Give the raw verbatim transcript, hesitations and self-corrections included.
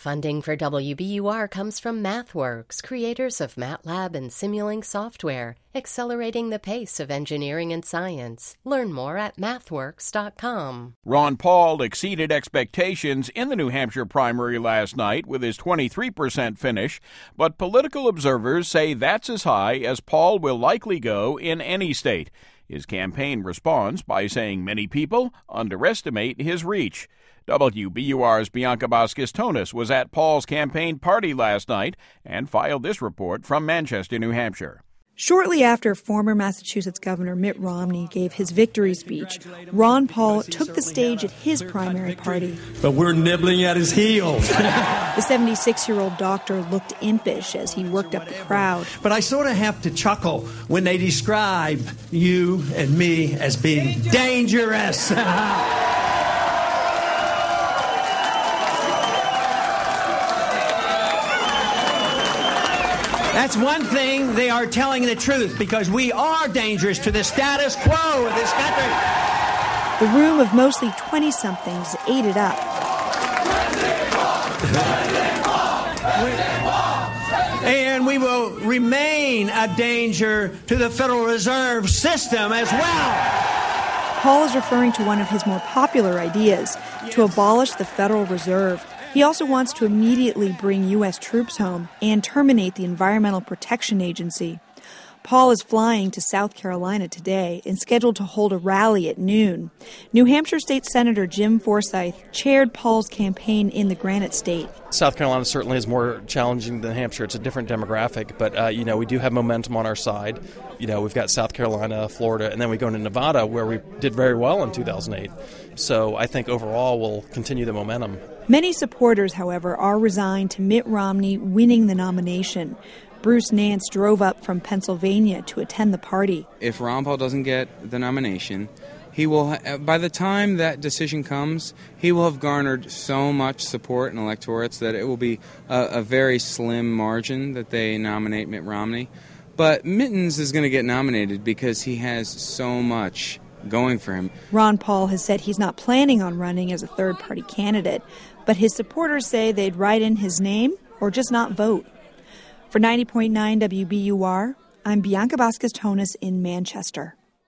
Funding for W B U R comes from MathWorks, creators of MATLAB and Simulink software, accelerating the pace of engineering and science. Learn more at mathworks dot com. Ron Paul exceeded expectations in the New Hampshire primary last night with his twenty-three percent finish, but political observers say that's as high as Paul will likely go in any state. His campaign responds by saying many people underestimate his reach. W B U R's Bianca Vasquez-Tonis was at Paul's campaign party last night and filed this report from Manchester, New Hampshire. Shortly after former Massachusetts Governor Mitt Romney gave his victory speech, Ron Paul took the stage at his primary party. But we're nibbling at his heels. The seventy-six-year-old doctor looked impish as he worked up the crowd. But I sort of have to chuckle when they describe you and me as being dangerous. That's one thing, they are telling the truth, because we are dangerous to the status quo of this country. The room of mostly twenty-somethings ate it up. And we will remain a danger to the Federal Reserve System as well. Paul is referring to one of his more popular ideas, to abolish the Federal Reserve. He also wants to immediately bring U S troops home and terminate the Environmental Protection Agency. Paul is flying to South Carolina today and scheduled to hold a rally at noon. New Hampshire State Senator Jim Forsyth chaired Paul's campaign in the Granite State. South Carolina certainly is more challenging than Hampshire. It's a different demographic, but uh, you know, we do have momentum on our side. You know, we've got South Carolina, Florida, and then we go into Nevada, where we did very well in two thousand eight. So I think overall we'll continue the momentum. Many supporters, however, are resigned to Mitt Romney winning the nomination. Bruce Nance drove up from Pennsylvania to attend the party. If Ron Paul doesn't get the nomination, he will, by the time that decision comes, he will have garnered so much support in electorates that it will be a, a very slim margin that they nominate Mitt Romney. But Mittens is going to get nominated because he has so much going for him. Ron Paul has said he's not planning on running as a third-party candidate, but his supporters say they'd write in his name or just not vote. For ninety point nine W B U R, I'm Bianca Vasquez-Tonis in Manchester.